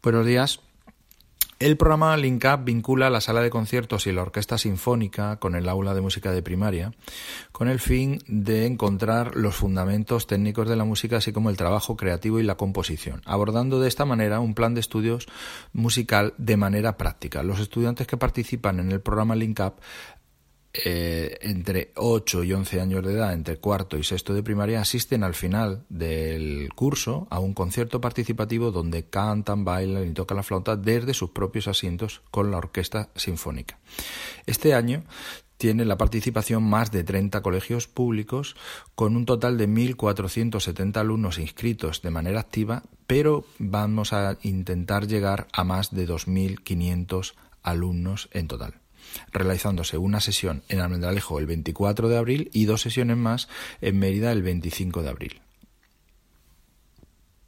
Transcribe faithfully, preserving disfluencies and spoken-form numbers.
Buenos días. El programa Link Up vincula la sala de conciertos y la orquesta sinfónica con el aula de música de primaria, con el fin de encontrar los fundamentos técnicos de la música, así como el trabajo creativo y la composición, abordando de esta manera un plan de estudios musical de manera práctica. Los estudiantes que participan en el programa Link Up Eh, entre ocho y once años de edad, entre cuarto y sexto de primaria, asisten al final del curso a un concierto participativo donde cantan, bailan y tocan la flauta desde sus propios asientos con la orquesta sinfónica. Este año tiene la participación más de treinta colegios públicos con un total de mil cuatrocientos setenta alumnos inscritos de manera activa, pero vamos a intentar llegar a más de dos mil quinientos alumnos en total, realizándose una sesión en Almendralejo el veinticuatro de abril y dos sesiones más en Mérida el veinticinco de abril.